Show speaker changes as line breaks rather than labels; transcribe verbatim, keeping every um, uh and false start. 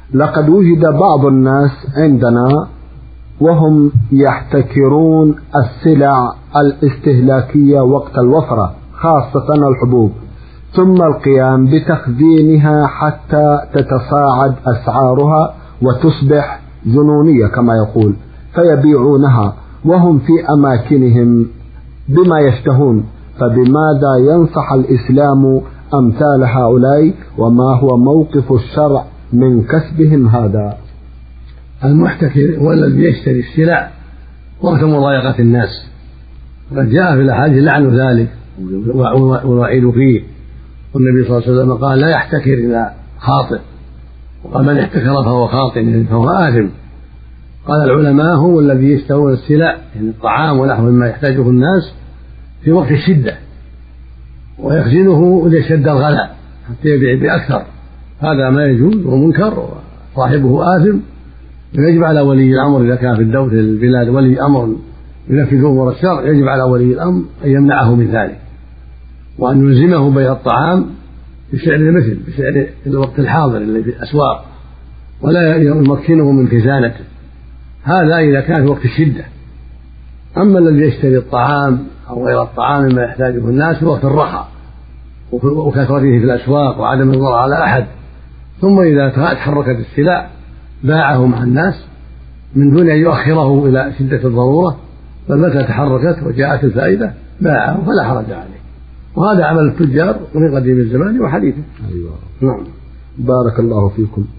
لقد وجد بعض الناس عندنا وهم يحتكرون السلع الاستهلاكية وقت الوفرة خاصة الحبوب، ثم القيام بتخزينها حتى تتصاعد أسعارها وتصبح جنونية كما يقول، فيبيعونها وهم في أماكنهم بما يشتهون. فبماذا ينصح الإسلام أمثال هؤلاء، وما هو موقف الشرع من كسبهم هذا؟
المحتكر هو الذي يشتري السلع وقت مضايقة الناس، وقد جاء في الأحاديث لعن ذلك والوعيد فيه، والنبي صلى الله عليه وسلم قال لا يحتكر إلا خاطئ، وقال من احتكر فهو خاطئ فهو آثم. قال العلماء هو الذي يشترون السلع يعني الطعام ونحو مما يحتاجه الناس في وقت الشدة ويخزنه إذا شد الغلاء حتى يبيع بأكثر، هذا ما يجوز ومنكر وصاحبه آثم. يجب على ولي الأمر إذا كان في الدولة البلاد ولي أمر ينفذ أمور الشرع، يجب على ولي الأمر أن يمنعه من ذلك، وأن يلزمه بيع الطعام بسعر المثل بسعر الوقت الحاضر اللي في الأسواق، ولا يمكنه من خزانته، هذا إذا كان في وقت الشدة. أما الذي يشتري الطعام أو غير الطعام مما يحتاجه الناس في وقت الرخاء وكثرته في الأسواق وعدم الضرر على أحد، ثم إذا تحركت السلع باعه مع الناس من دون أن يؤخره إلى شدة الضرورة، بل متى تحركت وجاءت الفائدة باعه فلا حرج عليه. وهذا عمل التجار من قديم الزمان وحديثه.
أيوة.
نعم.
بارك الله فيكم.